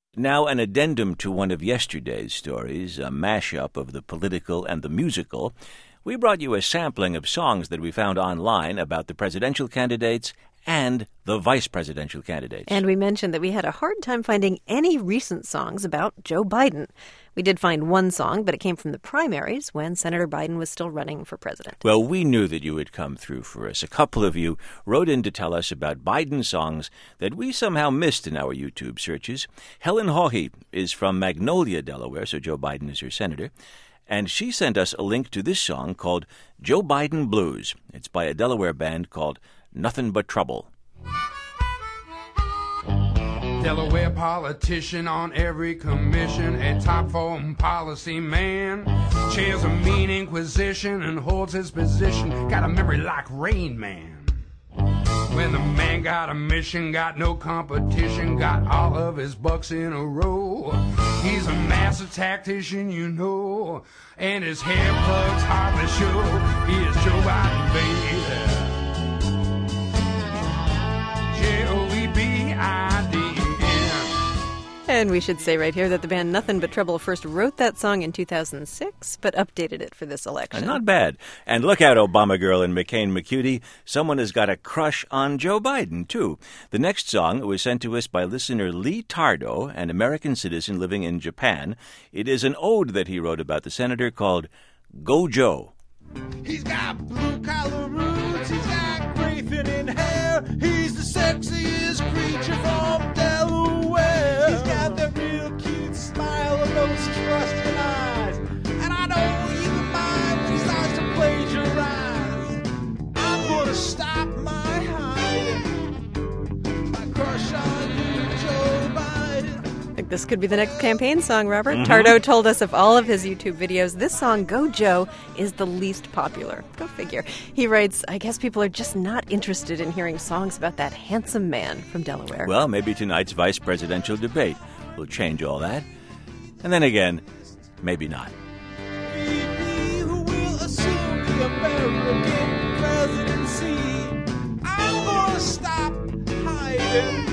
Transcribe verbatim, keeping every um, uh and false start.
Now, an addendum to one of yesterday's stories, a mashup of the political and the musical. We brought you a sampling of songs that we found online about the presidential candidates and the vice presidential candidates. And we mentioned that we had a hard time finding any recent songs about Joe Biden. We did find one song, but it came from the primaries when Senator Biden was still running for president. Well, we knew that you would come through for us. A couple of you wrote in to tell us about Biden songs that we somehow missed in our YouTube searches. Helen Hawhey is from Magnolia, Delaware, so Joe Biden is her senator. And she sent us a link to this song called Joe Biden Blues. It's by a Delaware band called Nothing But Trouble. Delaware politician on every commission, a top foreign policy man. Chairs a mean inquisition and holds his position. Got a memory like Rain Man. When the man got a mission, got no competition, got all of his bucks in a row. He's a master tactician, you know, and his hair plugs hardly show. He is Joe Biden, baby. J O E B I D N. And we should say right here that the band Nothing But Trouble first wrote that song in two thousand six, but updated it for this election. Not bad. And look out, Obama girl and McCain McCutie. Someone has got a crush on Joe Biden, too. The next song was sent to us by listener Lee Tardo, an American citizen living in Japan. It is an ode that he wrote about the senator called Go Joe. He's got blue-collar roots, he's got gray thinning hair, he's the sexiest creature from Delaware. He's got that real cute smile of those trusting eyes, and I don't even mind when he starts to plagiarize. I'm gonna stop my hiding, my crush on you, Joe Biden. I think this could be the next campaign song, Robert. Mm-hmm. Tardo told us of all of his YouTube videos, this song, Go Joe, is the least popular. Go figure. He writes, I guess people are just not interested in hearing songs about that handsome man from Delaware. Well, maybe tonight's vice presidential debate will change all that. And then again, maybe not. Be who will assume the American presidency. I'm gonna stop hiding.